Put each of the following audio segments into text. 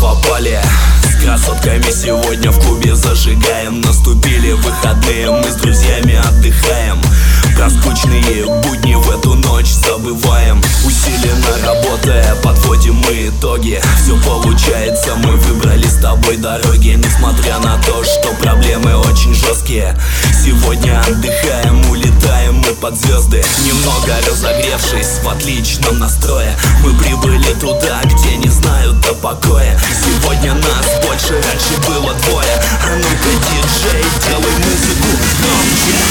попали. С красотками сегодня в клубе зажигаем. Наступили выходные, мы с друзьями отдыхаем. Про скучные будни в эту ночь забываем. Усиленно работая, подводим мы итоги. Все получается, мы выбрали с тобой дороги. Несмотря на то, что проблемы очень жесткие, сегодня отдыхаем, улетаем мы под звезды. Немного разогревшись, в отличном настрое, мы прибыли туда, где не знают до покоя. Сегодня нас больше, раньше было двое. А ну-ка, диджей, делай музыку громче.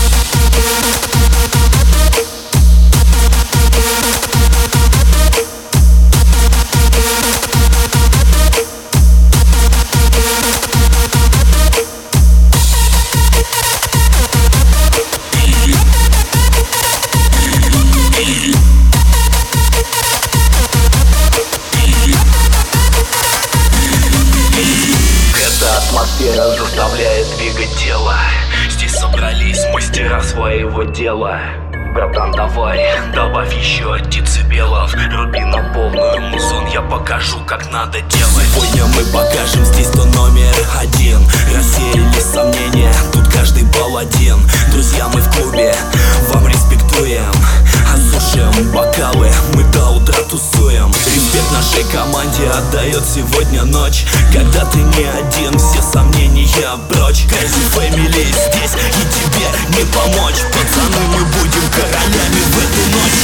Атмосфера заставляет двигать тело. Здесь собрались мастера своего дела. Братан, давай, добавь еще децибелов. Руби на полную музон, я покажу, как надо делать. Сегодня мы покажем здесь, кто номер один. Рассеялись сомнения, тут каждый паладин. Друзья, мы в клубе, вам респектуем. Осушим бокалы, мы до утра тусуем. Респект нашей команде отдает сегодня ночь. Когда ты не один, все сомнения прочь. Crazy Family здесь, и тебе не помочь. Пацаны, мы будем королями в эту ночь.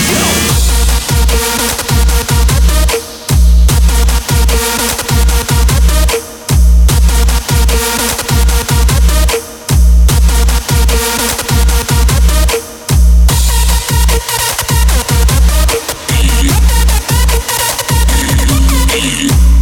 Yo.